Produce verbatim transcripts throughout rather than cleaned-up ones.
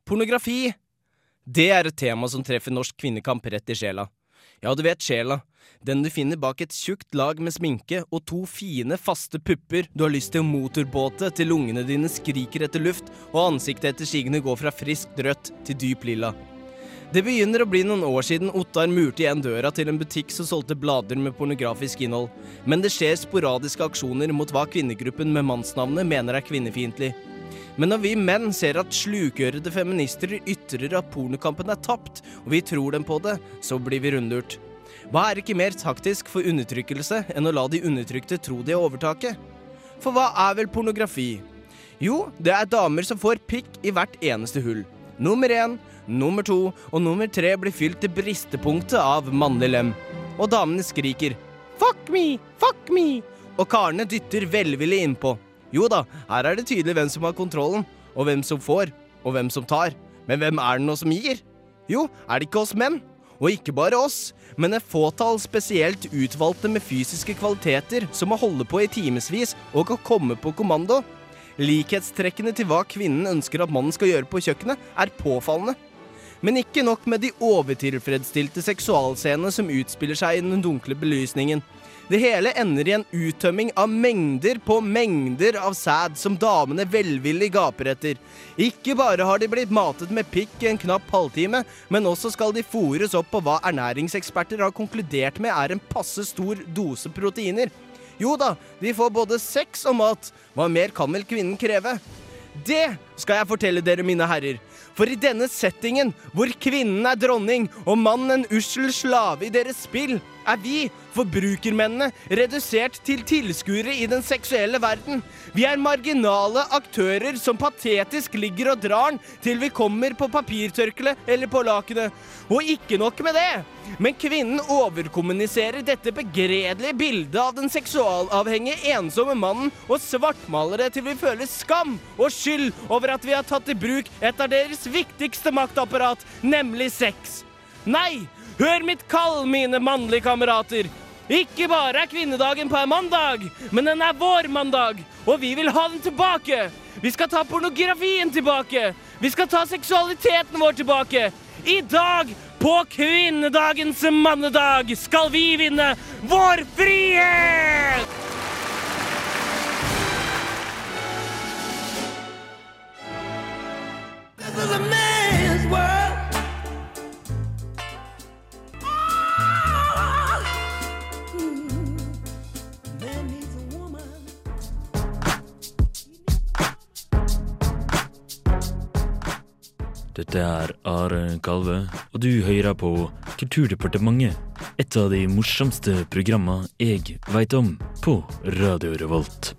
Pornografi, det er et tema som treffer norsk kvinnekamp rett i sjela. Ja, du vet sjela. Den du finner bak et tjukt lag med sminke og to fine, faste pupper du har lyst til å motorbåte til lungene dine skriker etter luft og ansiktet etter skiggene går fra friskt rødt til dyp lilla. Det begynner å bli noen år siden Ottar murte igjen døra til en butikk som solgte blader med pornografisk innhold, men det skjer sporadiske aksjoner mot hva kvinnegruppen med mannsnavnet mener er kvinnefiendtlig. Men når vi menn ser at slukørede feminister ytrer at pornokampen er tapt, og vi tror dem på det, så blir vi rundlurt. Hva er ikke mer taktisk for undertrykkelse enn å la de undertrykte tro de er overtaket? For hva er vel pornografi? Jo, det er damer som får pikk i hvert eneste hull. Nummer én, nummer to og nummer tre blir fylt til bristepunktet av mannlig lem. Og damene skriker «Fuck me! Fuck me!» og karene dytter velvillig innpå. Jo da, her er det tydelig hvem som har kontrollen, og hvem som får, og hvem som tar. Men hvem er det nå som gir? Jo, er det ikke oss menn? Og ikke bare oss, men et fåtall spesielt utvalgte med fysiske kvaliteter som må holde på i timesvis og kan komme på kommando. Likhetstrekkene til hva kvinnen ønsker at mannen skal gjøre på kjøkkenet er påfallende. Men ikke nok med de overtilfredsstilte seksualscenene som utspiller seg i den dunkle belysningen. Det hele ender i en uttømming av mengder på mengder av sæd som damene velvillig gaper etter. Ikke bare har de blitt matet med pikk i en knapp halvtime, men også skal de fôres opp på hva ernæringseksperter har konkludert med er en passe stor dose proteiner. Jo da, de får både sex og mat. Hva mer kan vel kvinnen kreve? Det skal jeg fortelle dere, mine herrer. For i denne settingen, hvor kvinnen er dronning og mannen en ussel slave i deres spill, er vi, forbrukermennene, redusert til tilskuere i den seksuelle verden. Vi er marginale aktører som patetisk ligger og drar til vi kommer på papirtørkle eller på lakenet. Og ikke nok med det, men kvinnen overkommuniserer dette begredelige bildet av den seksualavhengige ensomme mannen og svartmaler det til vi føler skam og skyld over at vi har tatt i bruk et av deres viktigste maktapparat, nemlig sex. Nei, hør mitt kall, mine mannlige kamerater. Ikke bare er kvinnedagen på en mandag, men den er vår mandag, og vi vil ha den tilbake. Vi skal ta pornografien tilbake. Vi skal ta seksualiteten vår tilbake. I dag, på kvinnedagens mannedag, skal vi vinne vår frihet! This is a man's world. Dette er Are Kalve, og du hører på Kulturdepartementet, et av de morsomste programma jeg vet om på Radio Revolt.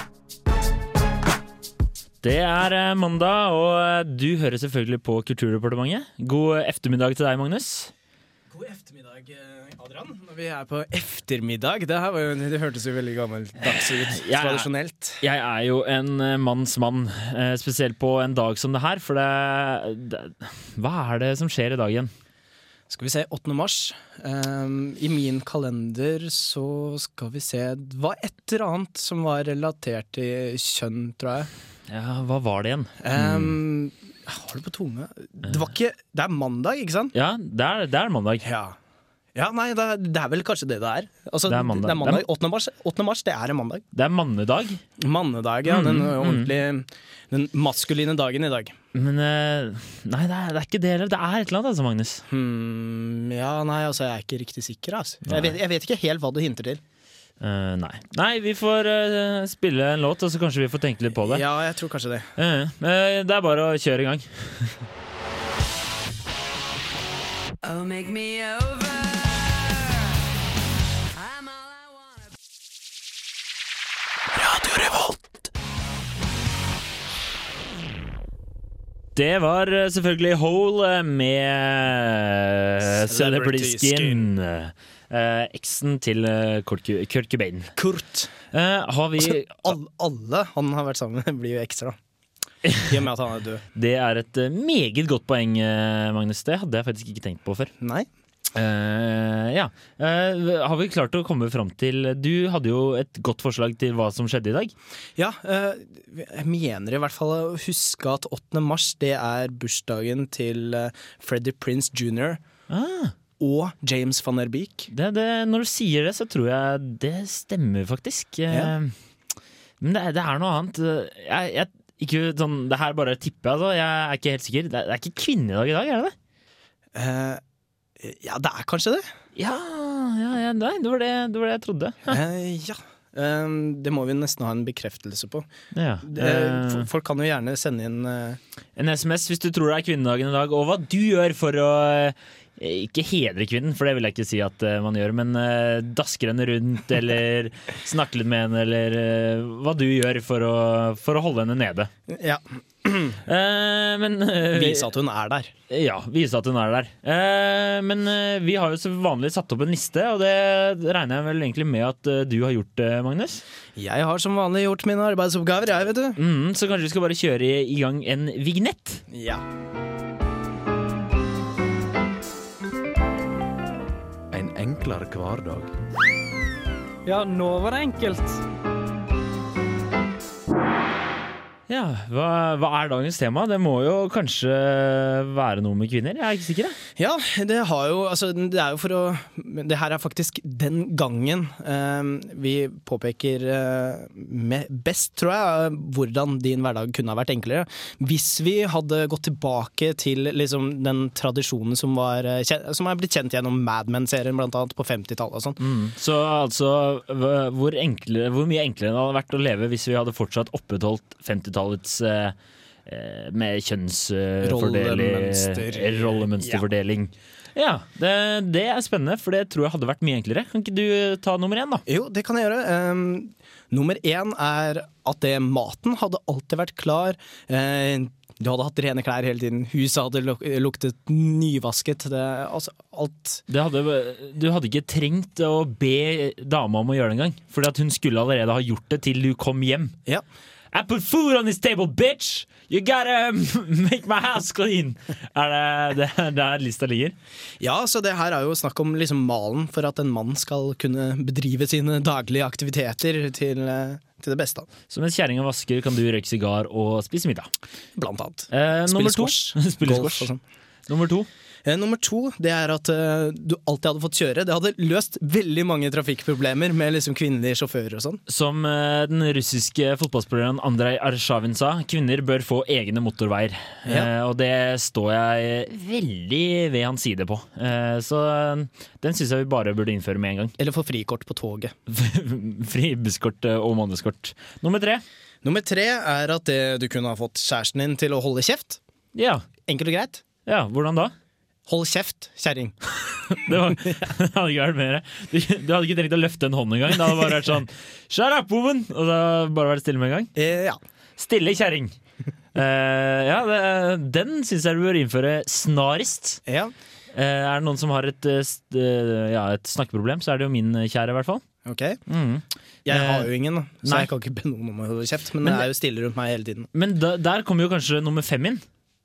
Det er mandag, og du hører selvfølgelig på Kulturdepartementet. God eftermiddag til deg, Magnus. God eftermiddag, Adrian. Når vi er på eftermiddag, det her var jo, det hørtes jo veldig gammeldags ut, tradisjonelt. Jeg er jo en manns mann, spesielt på en dag som det her, for det, det, hva er det som skjer i dag igjen? Skal vi se, åttende mars. Um, I min kalender så skal vi se, det var et eller annet som var relatert til kjønn, tror jeg. Ja, hva var det igjen? Um, har du på tunga? Det var ikke, det er mandag, ikke sant? Ja, det er, det er mandag. Ja. Ja, nei, det er, det er vel kanskje det det er. Altså, det er mandag. Det er mandag. åttende mars, åttende mars, det er en mandag. Det er mannedag. Mannedag, ja. Den ordentlige, den maskuline dagen i dag. Men, nei, det er, det er ikke det heller. Det er et eller annet, altså, Magnus. Hmm, ja, nei, altså, jeg er ikke riktig sikker, altså. Jeg vet, jeg vet ikke helt hva det hinter til. Uh, nei. nei, vi får uh, spille en låt, og så kanskje vi får tenke litt på det. Ja, jeg tror kanskje det. Uh, uh, det er bare å kjøre i gang. Oh, make me over. Radio Revolt. Det var selvfølgelig Hole med Celebrity Skin. Uh, eksen til uh, Kurt, Kurt Cobain. Kurt. Uh, har vi altså, all, alle han har vært sammen med blir jo ekstra. I og med at han er død. Det er et uh, meget godt poeng, uh, Magnus. Det hadde jeg faktisk ikke tenkt på før. Nei. Uh, ja, uh, har vi klart å komme frem til Du hadde jo et godt forslag til hva som skjedde i dag. Ja, uh, jeg mener i hvert fall å huske at åttende mars det er bursdagen til uh, Freddie Prinze junior ah. og James van der Beek. det, det, Når du sier det, så tror jeg det stemmer faktisk. Ja. uh, Men det, det er noe annet. Jeg, jeg, ikke, sånn, det her bare tipper jeg, altså. Jeg er ikke helt sikker. Det er, det er ikke kvinnedag i dag, er det det? Uh, Ja, det er kanskje det. Ja, ja, ja nei, det, var det, det var det jeg trodde. eh, Ja, um, det må vi nesten ha en bekreftelse på. Ja. Det, Eh, folk kan jo gjerne sende inn uh, en sms hvis du tror det er kvinnedagen i dag, og hva du gjør for å eh, ikke hedre kvinnen, for det vil jeg ikke si at eh, man gjør, men eh, dasker henne rundt, eller snakke litt med henne, eller eh, hva du gjør for å, for å holde henne nede. Ja, Eh, men eh, vise at hun er der. Ja, vise at hun er der. Eh, men eh, vi har jo så vanlig satt opp en liste, og det regner jeg vel egentlig med at eh, du har gjort, eh, Magnus. Jeg har som vanlig gjort mine arbeidsoppgaver, jeg, vet du. Mm, så kanskje vi skal bare kjøre i, i gang en vignett. Ja. En enklere hverdag. Ja, nå var det enkelt. Ja, hva, hva er dagens tema? Det må jo kanskje være noe med kvinner, jeg er ikke sikker. Ja, det har jo, altså, det er jo for å Det her er faktisk den gangen eh, vi påpeker eh, med best, tror jeg, hvordan din hverdag kunne ha vært enklere. Hvis vi hadde gått tilbake til liksom, den tradisjonen som, var, eh, kjent, som er blitt kjent gjennom Mad Men-serien, blant annet på femtitallet og sånn. Mm. Så altså, hvor, enkle, hvor mye enklere det hadde vært å leve hvis vi hadde fortsatt opprettholdt femtitallets eh, med kjønnsfordeling, Rollemønster. rollemønsterfordeling. Ja, det, det er spennende, for det tror jeg hadde vært mye enklere. Kan ikke du ta nummer én, da? Jo, det kan jeg gjøre. Um, nummer én er at det, maten hadde alltid vært klar. Uh, du hadde hatt rene klær hele tiden. Huset hadde luk luktet nyvasket. Det, altså, alt. Det hadde, du hadde ikke trengt å be dama om å gjøre det engang, fordi at hun skulle allerede ha gjort det til du kom hjem. Ja. I put food on this table, bitch! You gotta make my house clean! Er det det, der lista ligger? Ja, så det her er jo snakk om liksom malen for at en mann skal kunne bedrive sine daglige aktiviteter til, til det beste. Så mens kjerringa vasker, kan du røyke sigar og spise middag. Blant annet. Eh, nummer to. squash, Spille golf squash. og sånn. Nummer to. Eh, nummer to, det er at eh, du alltid hadde fått kjøre. Det hadde løst veldig mange trafikkproblemer med liksom kvinnelige sjåfører og sånn. Som eh, den russiske fotballspilleren Andrej Arshavin sa, kvinner bør få egne motorveier. Ja. Eh, og det står jeg veldig ved hans side på. Eh, så eh, den synes jeg vi bare burde innføre med en gang. Eller få frikort på toget. Fri busskort og månedskort. Nummer tre. Nummer tre er at det, du kunne ha fått kjæresten din til å holde kjeft. Ja, Enkelt og greit. ja hvordan da? Hold kjeft, kjerring. Det, var, det hadde ikke vært mer. Du, du hadde ikke trengt å løfte en hånd en gang. Det hadde bare vært sånn shut up, woman! Og så hadde det bare vært stille med en gang. Eh, ja. Stille kjerring. Uh, ja, det, den synes jeg du bør innføre snarest. ja. Uh, er det noen som har et, uh, st uh, ja, et snakkeproblem, så er det jo min kjære, i hvert fall. Ok. Mm. Jeg har jo ingen, da, så Nei. jeg kan ikke be noen om å holde kjeft. Men, Men det er jo stille rundt meg hele tiden. Men da, der kommer jo kanskje nummer fem inn.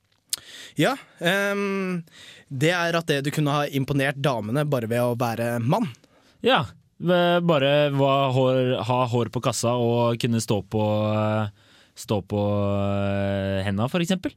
Ja, ehm, det er at det du kunne ha imponert damene bare ved å være mann. Ja, bare hva, hår, ha hår på kassa og kunne stå på, stå på henda, for eksempel.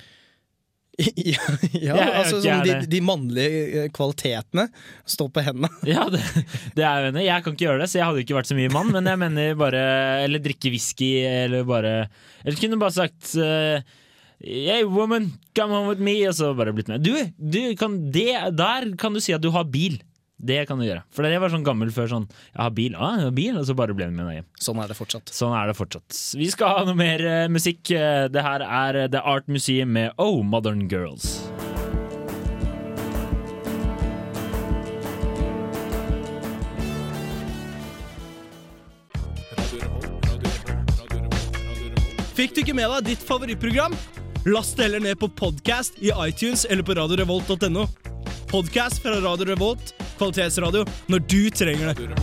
ja, ja, Jeg- altså jeg sånn, er de, det. de mannlige kvalitetene står på hendene. Ja, det, det er jeg enig i. Jeg kan ikke gjøre det, så jeg hadde ikke vært så mye mann. Men jeg mener bare Eller drikke whisky, eller bare Eller kunne bare sagt uh, hey woman, come on with me, og så bare blitt med. Du, du kan, det, der kan du si at du har bil. Det kan du gjøre. For jeg var sånn gammel før sånn jeg har bil, ah, jeg har bil, og så bare ble den med deg hjem. Sånn er det fortsatt. Sånn er det fortsatt. Vi skal ha noe mer uh, musikk. Det her er The Art Museum med Oh Modern Girls. Fikk du ikke med deg ditt favorittprogram? Last det heller ned på podcast i iTunes eller på radio revolt punktum no. Podcast fra Radio Revolt, kvalitetsradio, når du trenger det.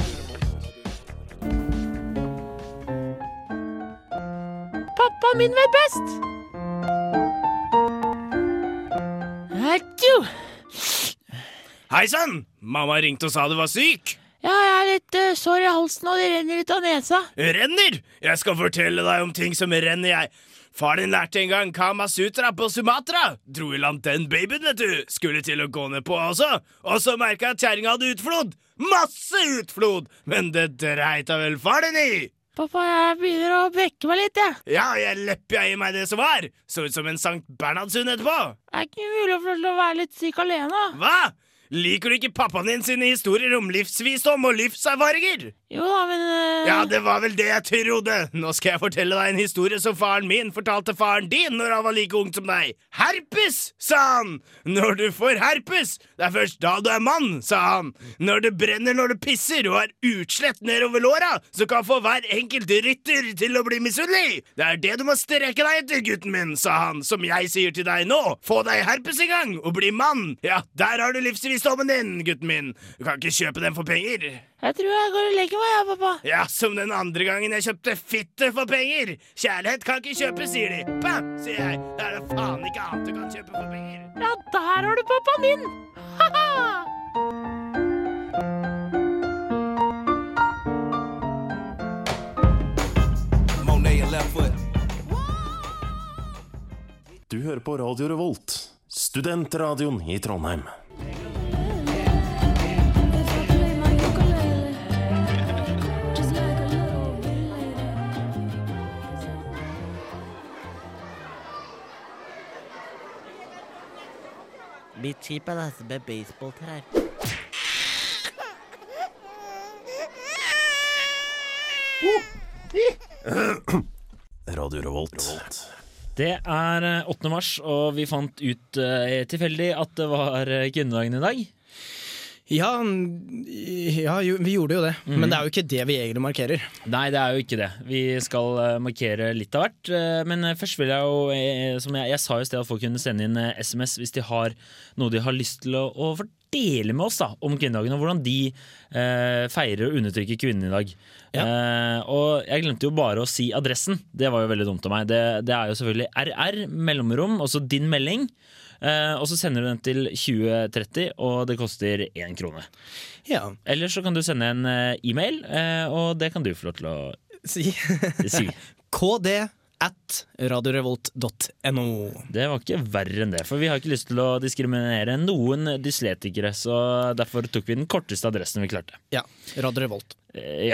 Pappa min vet best! Atjo! Hei sann! Mamma ringte og sa du var syk. Ja, jeg er litt uh, sår i halsen, og det renner litt av nesa. Renner? Jeg skal fortelle deg om ting som renner, jeg. Far din lærte en gang Kama Sutra på Sumatra. Dro i land den babyen, vet du. Skulle til å gå ned på også. Og så merket jeg at kjæringa hadde utflod. Masse utflod! Men det dreit da vel far din i. Pappa, jeg begynner å brekke meg litt, jeg. Ja, jeg leppja i meg det som var. Så ut som en Sankt Bernhardshund etterpå. Det er ikke mulig å få lov til å være litt syk alene. Hva? Liker du ikke pappaen din sine historier om livsvisdom og livserfaringer? Jo da, men uh... Ja, det var vel det jeg trodde. Nå skal jeg fortelle deg en historie som faren min fortalte faren din når han var like ung som deg. Herpes, sa han. Når du får herpes, det er først da du er mann, sa han. Når det brenner når du pisser og er utslett nedover låra, så kan få hver enkelt rytter til å bli misunnelig. Det er det du må strekke deg etter, gutten min, sa han, som jeg sier til deg nå. Få deg herpes i gang og bli mann. Ja, der har du livsvisdommen din, gutten min. Du kan ikke kjøpe den for penger. Jeg tror jeg går og legger meg, ja, pappa. Ja, som den andre gangen jeg kjøpte fitte for penger. Kjærlighet kan ikke kjøpe, sier de. Bam, sier jeg. Det er det faen ikke annet du kan kjøpe for penger. Ja, der har du pappaen din. Haha! Du hører på Radio Revolt, studentradioen i Trondheim. Litt kjip er det med baseballtrær. Radio Revolt. Det er åttende mars, og vi fant ut uh, tilfeldig at det var kvinnedagen i dag. Ja, ja, vi gjorde jo det, mm. men det er jo ikke det vi egentlig markerer. Nei, det er jo ikke det. Vi skal uh, markere litt av hvert, uh, men først vil jeg jo, uh, som jeg, jeg sa i sted, at folk kunne sende inn uh, sms hvis de har noe de har lyst til å, å dele med oss da, om kvinnedagen, og hvordan de uh, feirer og undertrykker kvinnen i dag. Ja. Uh, og jeg glemte jo bare å si adressen. Det var jo veldig dumt av meg. Det, det er jo selvfølgelig R R, mellomrom, også din melding. Uh, og så sender du den til tjue tretti, og det koster én krone. Ja. Eller så kan du sende en uh, e-mail, uh, og det kan du få lov til å si. si. K D at radiorevolt punktum no. Det var ikke verre enn det, for vi har ikke lyst til å diskriminere noen dysletikere, så derfor tok vi den korteste adressen vi klarte. Ja, Radio Revolt. Ja.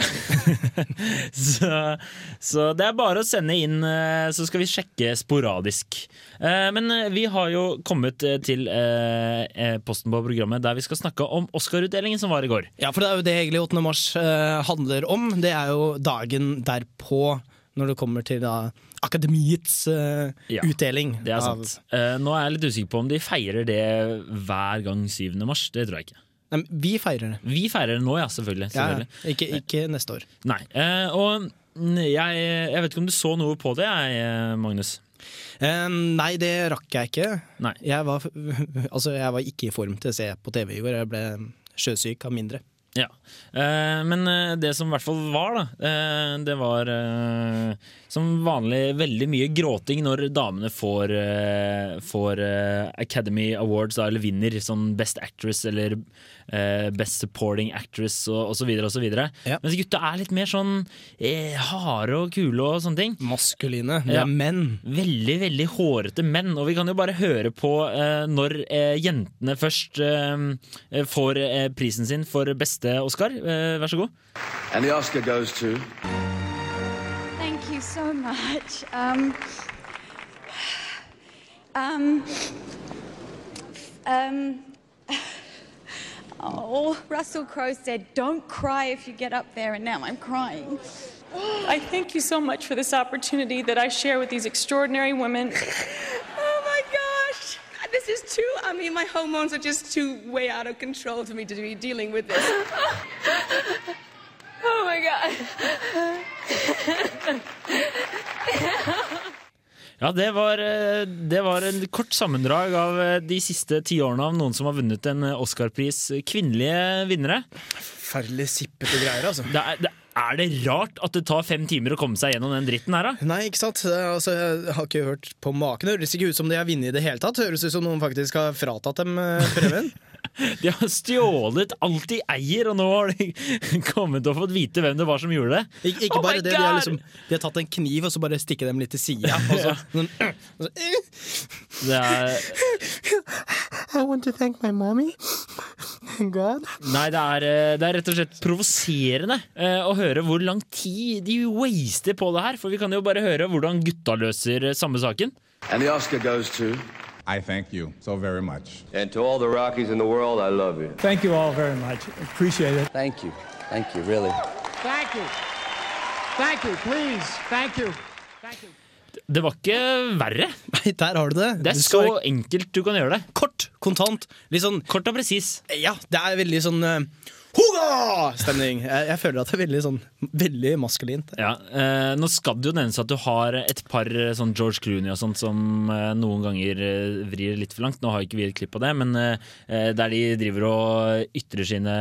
så, så det er bare å sende inn, så skal vi sjekke sporadisk. Men vi har jo kommet til posten på programmet der vi skal snakke om Oscar-utdelingen som var i går. Ja, for det er jo det egentlig åttende mars handler om. Det er jo dagen derpå, når det kommer til da Akademiets uh, ja, utdeling. Det er sant. Av... Uh, nå er jeg litt usikker på om de feirer det hver gang syvende mars. Det tror jeg ikke. Nei, vi feirer det. Vi feirer det nå, ja, selvfølgelig. selvfølgelig. Ja, ikke, ikke neste år. Nei, uh, og jeg, jeg vet ikke om du så noe på det, jeg, Magnus? Uh, nei, det rakk jeg ikke. Nei. Jeg var, altså, jeg var ikke i form til å se på T V i går. Jeg ble sjøsyk av mindre. Ja, eh, men det som i hvert fall var da, eh, det var eh, som vanlig veldig mye gråting når damene får, eh, får eh, Academy Awards da, eller vinner sånn Best Actress eller eh, Best Supporting Actress og, og så videre og så videre. Ja. Mens gutta er litt mer sånn eh, harde og kule og sånne ting. Maskuline, det er ja. menn. Veldig, veldig hårete menn, og vi kan jo bare høre på eh, når eh, jentene først eh, får eh, prisen sin for beste Oscar, uh, vær så god. And the Oscar goes to... Thank you so much. Um, um, um, oh, Russell Crowe said, don't cry if you get up there, and now I'm crying. I thank you so much for this opportunity that I share with these extraordinary women. Oh my gosh! This is too, I mean, my hormones are just too way out of control for me to be dealing with this. Oh my God. Ja, det var, det var en kort sammendrag av de siste ti årene av noen som har vunnet en Oscar-pris. Kvinnelige vinnere. Forferdelig sippete greier, altså. Det er, det, Er det rart at det tar fem timer å komme seg gjennom den dritten her, da? Nei, ikke sant? Altså, jeg har ikke hørt på maken. Det høres ikke ut som de har vunnet i det hele tatt. Det høres ut som noen faktisk har fratatt dem prøven. De har stjålet alt de eier, og nå har de kommet og fått vite hvem det var som gjorde det. Ik ikke oh bare det, de har, liksom, de har tatt en kniv og så bare stikke dem litt til siden. Og så, sånn, og så, det er... I want to thank my mommy and God. Nei, det er, det er rett og slett provoserende eh, å høre hvor lang tid de waster på det her, for vi kan jo bare høre hvordan gutta løser samme saken. And the Oscar goes to... I thank you so very much. And to all the Rockies in the world, I love you. Thank you all very much. Appreciate it. Thank you. Thank you, really. Thank you. Thank you, please. Thank you. Thank you. Det var ikke verre. Nei, der har du det. Det er du så enkelt du kan gjøre det. Kort, kontant. Litt sånn kort og presis. Ja, det er veldig sånn uh, Hoga-stemning. Jeg, jeg føler at det er veldig sånn veldig maskulint. Ja, eh, nå skal det jo nevnes at du har et par sånn George Clooney og sånt som eh, noen ganger eh, vrir litt for langt. Nå har ikke vi et klipp av det, men eh, der de driver og ytrer sine,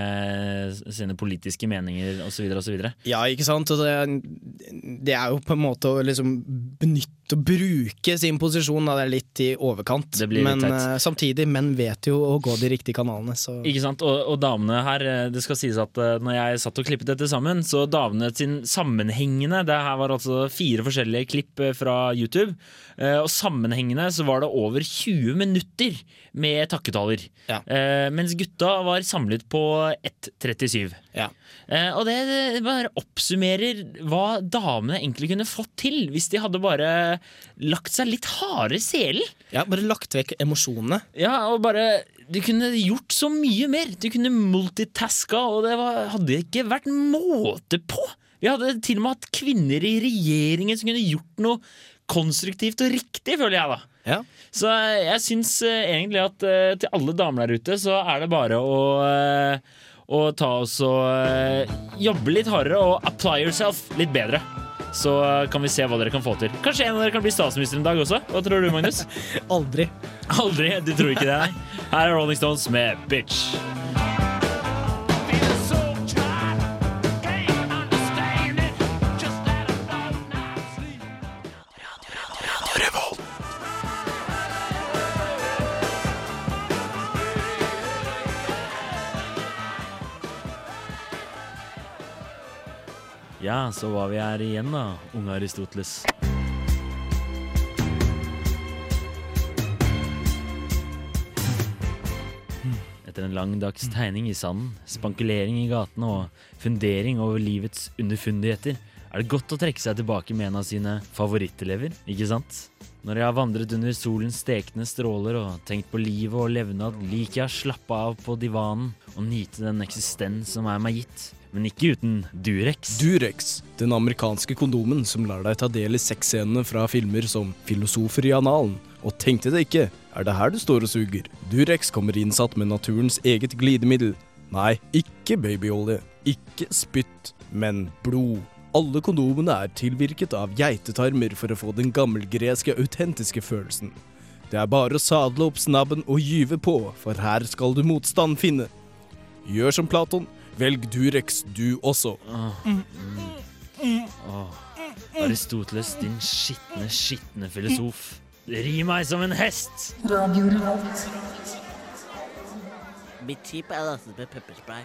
sine politiske meninger og så videre og så videre. Ja, ikke sant? Og det, det er jo på en måte å liksom benytte å bruke sin posisjon, da det er litt i overkant. Men uh, samtidig, menn vet jo å gå de riktige kanalene. Så. Ikke sant? Og, og damene her, det skal sies at uh, når jeg satt og klippet dette sammen, så damene sin sammenhengende, det her var altså fire forskjellige klipp fra YouTube, uh, og sammenhengende så var det over tjue minutter med takketaler. Ja. Uh, mens gutta var samlet på ett trettisju. Ja. Uh, og det, det bare oppsummerer hva damene egentlig kunne fått til hvis de hadde bare lagt seg litt hardere i selen. Ja, bare lagt vekk emosjonene. Ja, og bare de kunne gjort så mye mer. De kunne multitaska, og det var, hadde ikke vært måte på. Vi hadde til og med hatt kvinner i regjeringen som kunne gjort noe konstruktivt og riktig, føler jeg da. Ja. Så jeg synes uh, egentlig at uh, til alle damer der ute så er det bare å uh, og ta oss og uh, jobbe litt hardere og apply yourself litt bedre. Så uh, kan vi se hva dere kan få til. Kanskje en av dere kan bli statsminister en dag også? Hva tror du, Magnus? Aldri. Aldri? Du tror ikke det, nei? Her er Rolling Stones med Bitch. Ja, så var vi her igjen da, unge Aristoteles. Etter en lang dags tegning i sanden, spankulering i gatene og fundering over livets underfundigheter, er det godt å trekke seg tilbake med en av sine favorittelever, ikke sant? Når jeg har vandret under solens stekende stråler og tenkt på livet og levnad, liker jeg å slappe av på divanen og nyte den eksistens som er meg gitt. Men ikke uten Durex. Durex, den amerikanske kondomen som lar deg ta del i sexscenene fra filmer som Filosofer i analen. Og tenkte det ikke, er det her du står og suger? Durex kommer innsatt med naturens eget glidemiddel. Nei, ikke babyolje, ikke spytt, men blod. Alle kondomene er tilvirket av geitetarmer for å få den gammelgreske autentiske følelsen. Det er bare å sadle opp snabben og gyve på, for her skal du motstand finne. Gjør som Platon. Velg Durex, du også. Åh, mm. Åh. Aristoteles, din skittne, skittne filosof. Ri meg som en hest. Mitt kjip er lastet med pepperspray.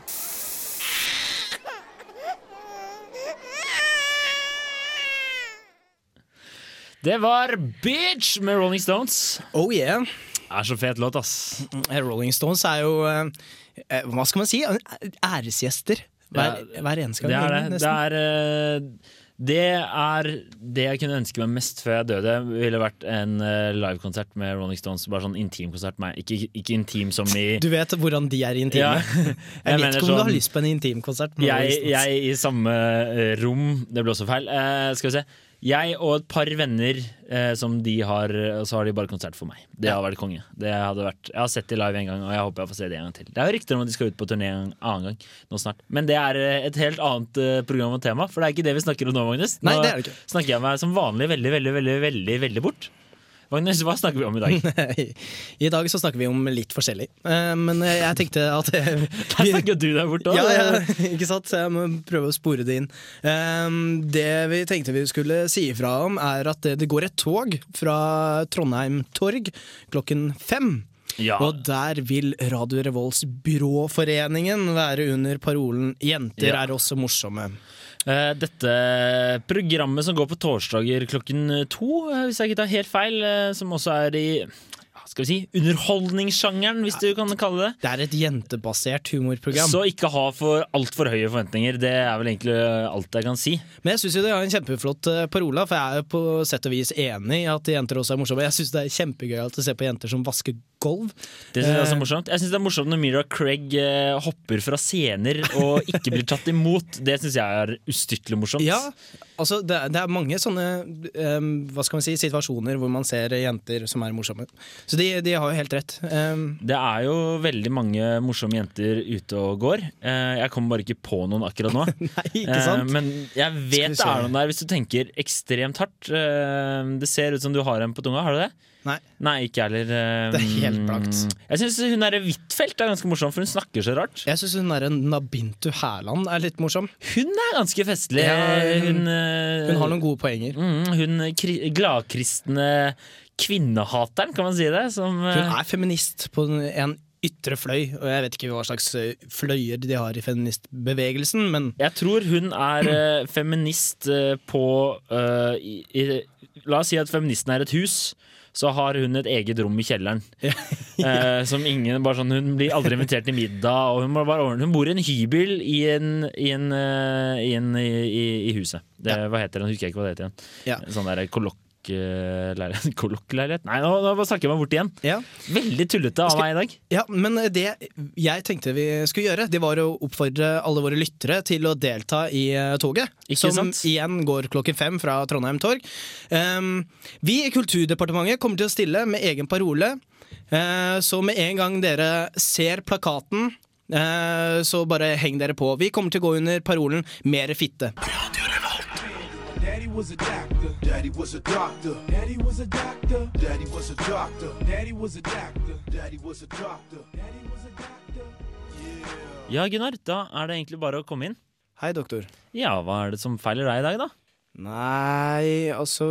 Det var Bitch med Rolling Stones. Oh yeah. Det er så fet låt, ass. Rolling Stones er jo, eh, hva skal man si, æresgjester hver, ja, hver eneste gang. Det er det. Det er, det er det jeg kunne ønske meg mest før jeg døde, ville vært en livekonsert med Rolling Stones, bare sånn intimkonsert med meg. Ikke, ikke intim som i... Du vet hvordan de er intime. Ja. Jeg, jeg vet ikke om sånn, du har lyst på en intimkonsert med jeg, Rolling Stones. Jeg i samme rom, det ble også feil. Eh, skal vi se. Jeg og et par venner eh, som de har, og så har de bare konsert for meg. Det har vært konge. Det hadde vært, jeg har sett det live en gang, og jeg håper jeg får se det en gang til. Det er jo rykter om at de skal ut på turné en annen gang nå snart. Men det er et helt annet uh, program og tema, for det er ikke det vi snakker om nå, Magnus. Nå Nei, det er det ikke. Snakker jeg meg som vanlig veldig, veldig, veldig, veldig, veldig bort. Magnus, hva snakker vi om i dag? I dag så snakker vi om litt forskjellig. Uh, men jeg tenkte at uh, Der snakker du deg bort også. Ja, ja, ikke sant? Så jeg må prøve å spore det inn. Uh, det vi tenkte vi skulle si ifra om, er at det, det går et tog fra Trondheim Torg klokken fem. Ja. Og der vil Radio Revolts Byråforeningen være under parolen «Jenter Ja. er også morsomme». Dette programmet som går på torsdager klokken to, hvis jeg ikke tar helt feil, som også er i, skal vi si, underholdningssjangeren, hvis du kan kalle det. Det er et jentebasert humorprogram. Så ikke ha for alt for høye forventninger, det er vel egentlig alt jeg kan si. Men jeg synes jo det er en kjempeflott parola, for jeg er på sett og vis enig i at jenter også er morsomme. Jeg synes det er kjempegøyalt å se på jenter som vasker gulv. Det synes jeg er så morsomt. Jeg synes det er morsomt når Mira Craig eh, hopper fra scener og ikke blir tatt imot. Det synes jeg er ustyrtelig morsomt. Ja, altså det, det er mange sånne um, hva skal man si, situasjoner hvor man ser jenter som er morsomme. Så de, de har jo helt rett. Um, det er jo veldig mange morsomme jenter ute og går. Uh, jeg kommer bare ikke på noen akkurat nå. Nei, ikke sant? Uh, men jeg vet det er noen der hvis du tenker ekstremt hardt. Uh, det ser ut som du har en på tunga, har du det? Nei. Nei, ikke heller. Um, det er helt blankt. Jeg synes hun er Hvitfeldt er ganske morsom, for hun snakker så rart. Jeg synes hun er Nabintu Herland er litt morsom. Hun er ganske festlig. Ja, hun, hun, uh, hun har noen gode poenger. Mm, hun gladkristne kvinnehateren, kan man si det? Som, uh, hun er feminist på en ytre fløy, og jeg vet ikke hva slags fløyer de har i feministbevegelsen, men jeg tror hun er uh, feminist uh, på uh, i, i, la oss si at feministen er et hus, så har hun et eget rom i kjelleren. ja. uh, som ingen, bare sånn, hun blir aldri invitert til middag, og hun, må bare ordne, hun bor i en hybel i, en, i, en, uh, i, en, i, i, i huset. Det, ja. Hva heter den? Husker jeg ikke hva det heter igjen. Ja. Sånn der kollokk Kollokleilighet? Nei, nå, nå snakker jeg meg bort igjen. Ja. Veldig tullete av meg i dag. Ja, men det jeg tenkte vi skulle gjøre, det var å oppfordre alle våre lyttere til å delta i toget. Ikke som sant? Igjen går klokken fem fra Trondheim Torg. Um, vi i Kulturdepartementet kommer til å stille med egen parole. Uh, så med en gang dere ser plakaten, uh, så bare heng dere på. Vi kommer til å gå under parolen «Mere fitte». Daddy was a doctor. Daddy was a doctor. Daddy was a doctor. Daddy was a doctor. Daddy was a doctor. Daddy was a doctor. Daddy was a doctor. Yeah. Ja, Gunnar, da er det egentlig bare å komme inn. Hei, doktor. Ja, hva er det som feiler deg i dag, da? Nei, altså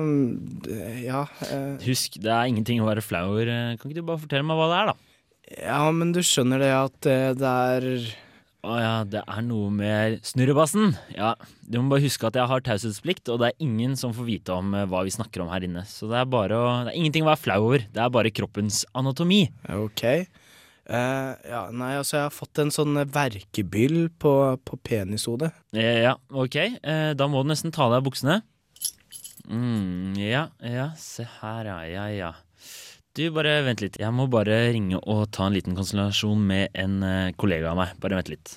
ja eh. Husk, det er ingenting å være flau over. Kan ikke du bare fortelle meg hva det er, da? Ja, men du skjønner det at det er Å ja, det er noe med snurrebassen. Ja, du må bare huske at jeg har taushetsplikt, og det er ingen som får vite om hva vi snakker om her inne. Så det er bare å, det er ingenting å være flau over. Det er bare kroppens anatomi. Ok. Uh, ja, nei, altså jeg har fått en sånn verkebyll på, på penishodet. Eh, ja, ok. Eh, da må du nesten ta deg buksene. Mm, ja, ja, se her, ja, ja, ja. Du, bare vent litt. Jeg må bare ringe og ta en liten konsultasjon med en uh, kollega av meg. Bare vent litt.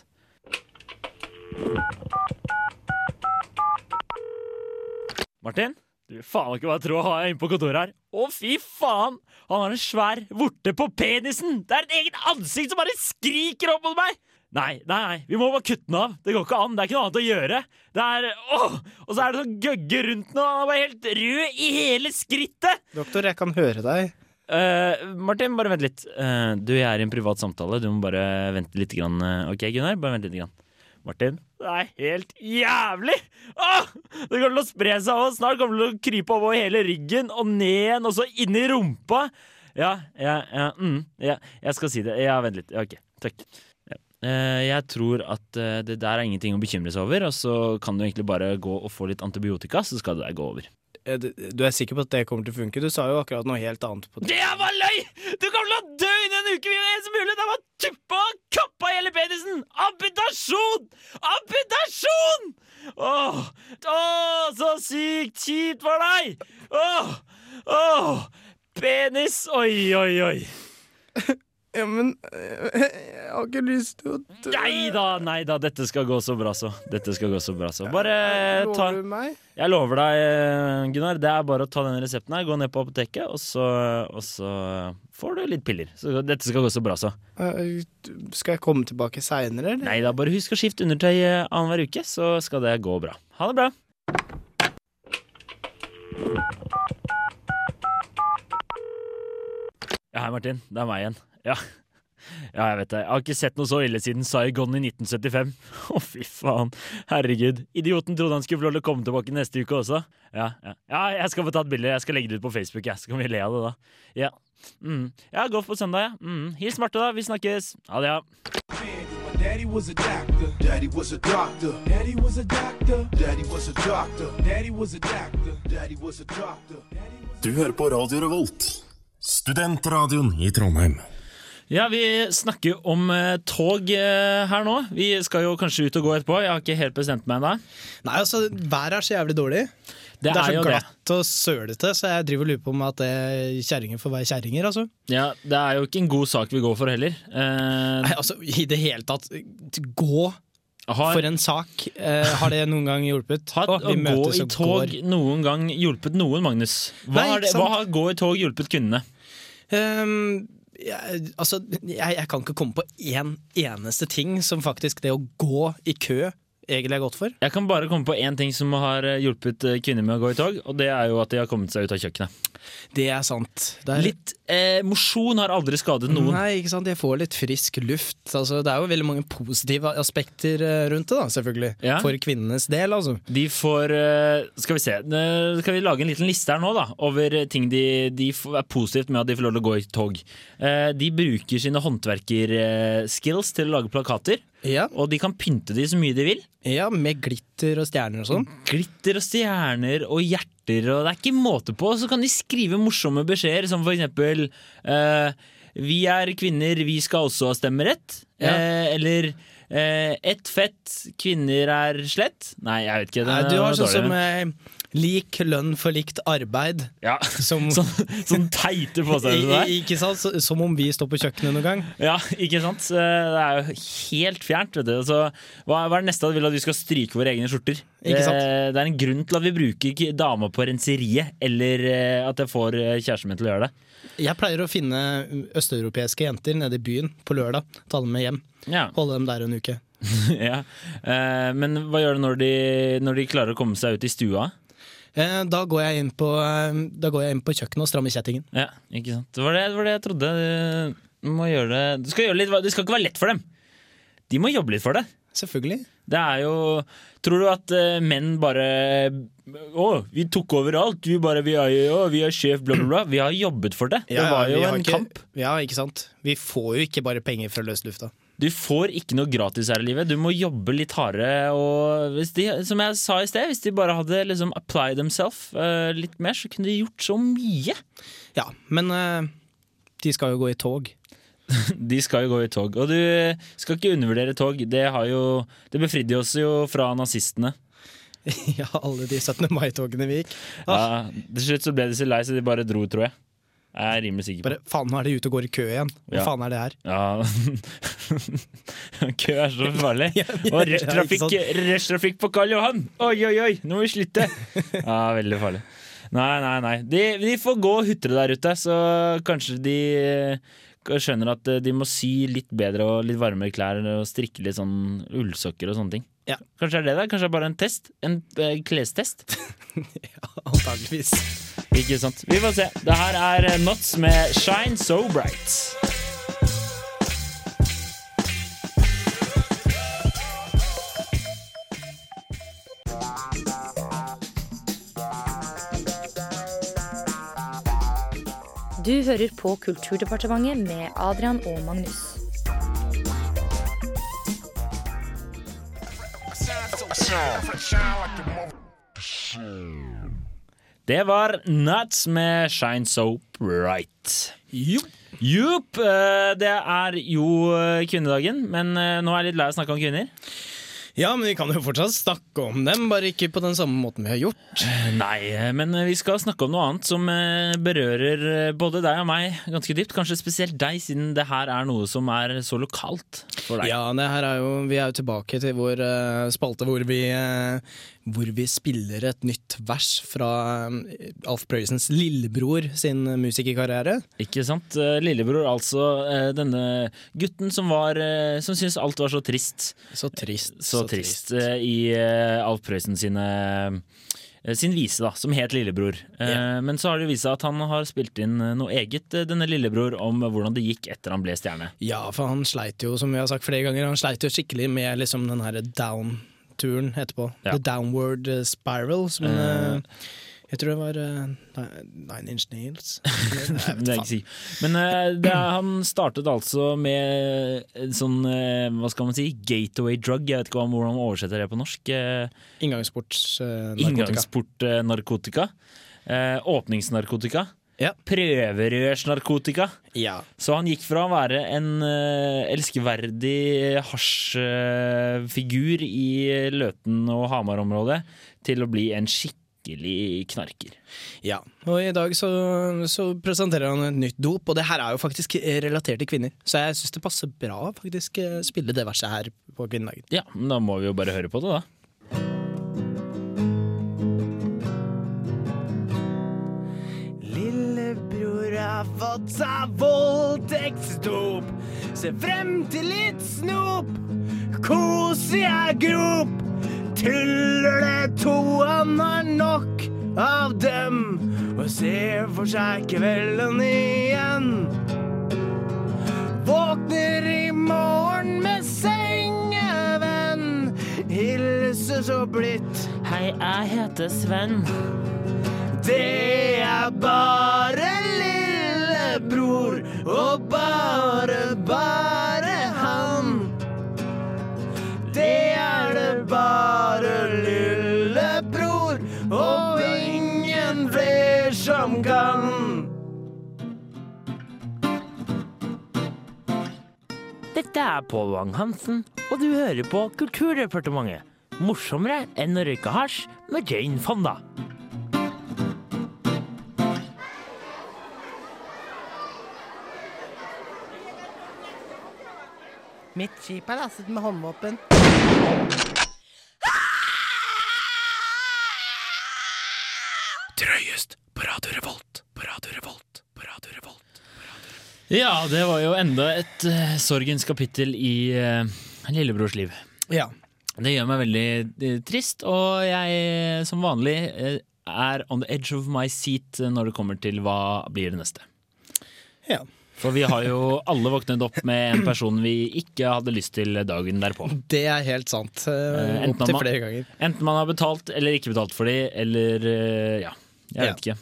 Martin? Du faen ikke hva jeg tror jeg har inne på kontoret her. Å, fy faen! Han har en svær vorte på penisen! Det er et eget ansikt som bare skriker opp mot meg! Nei, nei, nei, vi må bare kutte den av. Det går ikke an, det er ikke noe annet å gjøre. Det er, åh! Og så er det sånn gøgge rundt den, og han er bare helt rød i hele skrittet! Doktor, jeg kan høre deg. Uh, Martin, bare vent litt. Uh, du, jeg er i en privat samtale. Du må bare vente litt grann. Ok, Gunnar, bare vent litt grann. Martin, det er helt jævlig! Åh! Det kommer til å spre seg, og snart kommer det til å krype over hele ryggen og ned igjen, og så inn i rumpa. Ja, ja, ja, mm, ja, jeg skal si det. Ja, vent litt. Ok, takk. Ja. Uh, jeg tror at uh, det der er ingenting å bekymre seg over, og så kan du egentlig bare gå og få litt antibiotika, så skal det der gå over. Du er sikker på at det kommer til å funke? Du sa jo akkurat noe helt annet på det. Det er bare løy! Du kommer til å dø innen en uke! Vi er eneste mulighet! Det er bare tuppa og kappa hele penisen! Amputasjon! Amputasjon! Åh, åh, så sykt kjipt for deg! Åh, åh, penis! Oi, oi, oi. Ja, men jeg har ikke lyst til å dø. Nei da, nei da, dette skal gå så bra så. Dette skal gå så bra så. Bare ta... Lover du meg? Jeg lover deg, Gunnar. Det er bare å ta denne resepten her, gå ned på apoteket, og så, og så får du litt piller. Så dette skal gå så bra så. Uh, skal jeg komme tilbake senere, eller? Nei da, bare husk å skifte undertøy annen hver uke, så skal det gå bra. Ha det bra. hei Martin, det er meg igjen. Ja. Ja, jeg vet det. Jeg har ikke sett noe så ille siden Saigon i nitten syttifem. Å, fy faen. Herregud. Idioten trodde han skulle få lov til å komme tilbake neste uke også. Ja, ja. Ja, jeg skal få ta et bilde. Jeg skal legge det ut på Facebook, jeg. Så kan vi le av det da. Ja. Mm. Ja, golf på søndag, ja. Mm. Hils Marte da, vi snakkes. Ha det, ja. Daddy was a doctor. Daddy was a doctor. Daddy was a doctor. Daddy was a doctor. Daddy was a doctor. Daddy was a doctor. Du hører på Radio Revolt, studentradioen i Trondheim. Ja, vi snakker om eh, tog eh, her nå. Vi skal jo kanskje ut og gå etterpå. Jeg har ikke helt bestemt meg ennå. Nei, altså, været er så jævlig dårlig. Det, det er, er så glatt og sølete, så jeg driver og lurer på om at kjerringer får være kjerringer, altså. Ja, det er jo ikke en god sak vi går for heller. Eh... Nei, altså, i det hele tatt, gå har... for en sak. Eh, har det noen gang hjulpet? Har å gå i tog går. Noen gang hjulpet noen, Magnus? Hva, Nei, har, det, hva har gå i tog hjulpet kundene? Um... Jeg, altså, jeg, jeg kan ikke komme på en eneste ting som faktisk det å gå i kø egentlig er godt for. Jeg kan bare komme på en ting som har hjulpet kvinner med å gå i tog, og det er jo at de har kommet seg ut av kjøkkenet. Det er sant. Det er... Litt eh, mosjon har aldri skadet noen. Nei, ikke sant? Jeg får litt frisk luft. Altså, det er jo veldig mange positive aspekter rundt det da, selvfølgelig. Ja. For kvinnenes del, altså. De får, skal vi se, skal vi lage en liten liste her nå da, over ting de, de er positivt med at de får lov til å gå i tog. De bruker sine håndverker-skills til å lage plakater. Ja. Og de kan pynte de så mye de vil. Ja, med glitter og stjerner og sånn. Glitter og stjerner og hjerter, og det er ikke måte på. Så kan de skrive morsomme beskjeder, som for eksempel uh, vi er kvinner, vi skal også ha stemmerett. Ja. Uh, eller uh, ett fett, kvinner er slett. Nei, jeg vet ikke. Nei, du har sånn som uh, lik lønn for likt arbeid. Ja, som, sånn, sånn teite på seg det der. Ikke sant? Som om vi står på kjøkkenet noen gang. Ja, ikke sant? Det er jo helt fjernt, vet du. Så, hva, hva er det neste? Vil at vi skal stryke våre egne skjorter? Ikke sant? Det, det er en grunn til at vi bruker dama på renseriet, eller at jeg får kjæresten min til å gjøre det. Jeg pleier å finne østeuropeiske jenter nede i byen på lørdag, ta dem med hjem, ja. Holde dem der en uke. Ja, men hva gjør det når de, når de klarer å komme seg ut i stua? Da går jeg inn på, da går jeg inn på kjøkkenet og strammer kjettingen. Ja, ikke sant. Det var det, det var det jeg trodde. Du må gjøre det. Du skal gjøre litt, det skal ikke være lett for dem. De må jobbe litt for det. Selvfølgelig. Det er jo, tror du at uh, menn bare Å, vi tok over alt. Vi bare, vi er, å, vi er sjef, bla bla bla. Vi har jobbet for det. Ja, det var jo en ikke, kamp. Ja, ikke sant. Vi får jo ikke bare penger fra løslufta. Du får ikke noe gratis her i livet. Du må jobbe litt hardere. Og hvis de, som jeg sa i sted, hvis de bare hadde liksom apply themselves uh, litt mer, så kunne de gjort så mye. Ja, men uh, de skal jo gå i tog. De skal jo gå i tog. Og du skal ikke undervurdere tog. Det, har jo, det befridde oss jo fra nazistene. Ja, alle de syttende mai-togene vi gikk. Ah. Ja, til slutt så ble de så lei, så de bare dro, tror jeg. Jeg er rimelig sikker på. Bare, faen, nå er de ute og går i kø igjen. Hva ja. faen er det her? Ja. Kø er så farlig. Og rushtrafikk rushtrafikk på Karl Johan. Oi, oi, oi, nå må vi slutte. Ja, veldig farlig. Nei, nei, nei. De, de får gå og hutre der ute, så kanskje de skjønner at de må sy litt bedre og litt varmere klær og strikke litt sånn ullsokker og sånne ting. Ja. Kanskje er det det? Kanskje er det bare en test? En uh, klestest? Ja, antageligvis. Ikke sant? Vi får se. Det her er Nuts med Shine So Bright. Du hører på Kulturdepartementet med Adrian og Magnus. Det var Nuts med Shine So Bright. Jupp. Jupp, det er jo kvinnedagen, men nå er jeg litt lei å snakke om kvinner. Ja, men vi kan jo fortsatt snakke om dem, bare ikke på den samme måten vi har gjort. Nei, men vi skal snakke om noe annet som berører både deg og meg ganske dypt. Kanskje spesielt deg, siden det her er noe som er så lokalt for deg. Ja, det her er jo, vi er jo tilbake til vår uh, spalte hvor vi, uh, hvor vi spiller et nytt vers fra uh, Alf Prøysens lillebror sin musikerkarriere. Ikke sant? Lillebror, altså uh, denne gutten som var, uh, som syntes alt var så trist. Så trist. Så, så trist, trist. I uh, Alf Prøysen sine sin vise da, som het Lillebror. Yeah. Men så har det vist seg at han har spilt inn noe eget, denne Lillebror, om hvordan det gikk etter han ble stjerne. Ja, for han sleit jo, som vi har sagt flere ganger, han sleit jo skikkelig med liksom den her down-turen etterpå. Ja. The downward spiral, som uh, jeg tror det var uh, Nine Inch Nails. det er ikke si. Men uh, det, han startet altså med sånn, uh, hva skal man si, gateway drug, jeg vet ikke hvordan man oversetter det på norsk. Uh, Inngangsport-narkotika. Inngangsport-narkotika. Uh, åpningsnarkotika. Ja. Prøverørsnarkotika. Ja. Så han gikk fra å være en uh, elskverdig hasjfigur uh, i Løten- og Hamar-området til å bli en skikkelig knarker. Ja, og i dag så, så presenterer han et nytt dop, og det her er jo faktisk relatert til kvinner, så jeg synes det passer bra faktisk spille det verset her på kvinnedagen. Ja, men da må vi jo bare høre på det da. Lillebror har fått seg voldtektsdop, se frem til litt snop, kos i ei grop, tuller det to, han har nok av dem, og ser for seg kvelden igjen. Våkner i morgen med sengevenn, hilser så blitt. Hei, jeg heter Sven. Det er bare lillebror, og bare, bare han. Det er det bare lillebror, og ingen fler som kan. Dette er Pål Wang-Hansen, og du hører på Kulturdepartementet. Morsommere enn å røyke hasj med Jane Fonda. Mitt skip er lastet med håndvåpen. Drøyest på Radio Revolt, på Radio Revolt, på Radio Revolt. Ja, det var jo enda et uh, sorgens kapittel i uh, Lillebrors liv. Ja. Det gjør meg veldig uh, trist, og jeg som vanlig uh, er on the edge of my seat når det kommer til hva blir det neste. Ja. For vi har jo alle våknet opp med en person vi ikke hadde lyst til dagen derpå. Det er helt sant. Uh, opp til flere ganger. Enten man har betalt eller ikke betalt for det, eller uh, ja, jeg vet ja. ikke.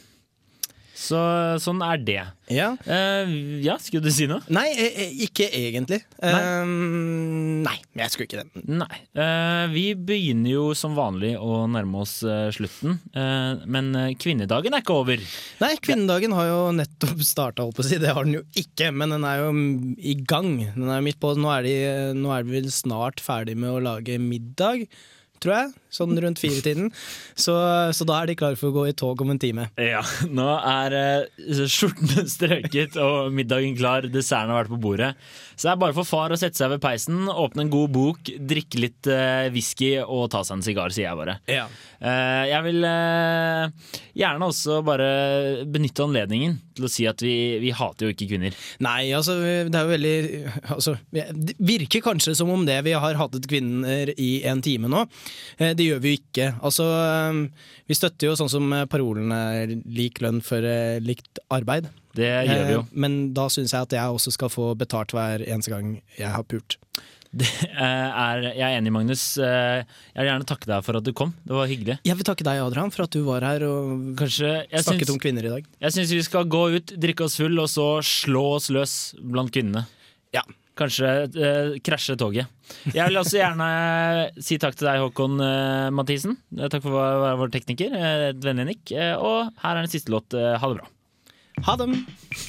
Så sånn er det. Ja, uh, ja skulle du si noe? Nei, ikke egentlig. Nei, uh, nei jeg skulle ikke det. Nei. Uh, vi begynner jo som vanlig å nærme oss uh, slutten, uh, men kvinnedagen er ikke over. Nei, kvinnedagen har jo nettopp startet, holdt på å si. Det har den jo ikke, men den er jo i gang. Den er midt på, nå er, de, nå er de vel snart ferdig med å lage middag, tror jeg, sånn rundt fire-tiden. Så, så da er de klare for å gå i tog om en time. Ja, nå er uh, skjorten strøket og middagen klar, desserten har vært på bordet. Så det er bare for far å sette seg ved peisen, åpne en god bok, drikke litt uh, whisky og ta seg en sigar, sier jeg bare. Ja. Uh, jeg vil uh, gjerne også bare benytte anledningen til å si at vi, vi hater jo ikke kvinner. Nei, altså, det er jo veldig altså, det virker kanskje som om det vi har hatet kvinner i en time nå. Det gjør vi jo ikke. Altså, vi støtter jo sånn som parolen er lik lønn for likt arbeid. Det gjør vi jo. Men da synes jeg at jeg også skal få betalt hver eneste gang jeg har pult. Det er, jeg er enig, Magnus. Jeg vil gjerne takke deg for at du kom. Det var hyggelig. Jeg vil takke deg, Adrian, for at du var her og Kanskje, snakket synes, om kvinner i dag. Jeg synes vi skal gå ut, drikke oss full, og så slå oss løs blant kvinnene. Ja. Kanskje eh, krasje toget. Jeg vil også gjerne si takk til deg, Håkon eh, Mathisen. Takk for å være vår tekniker. Et vennlig nikk. Eh, og her er den siste låt. Eh, ha det bra. Ha dem!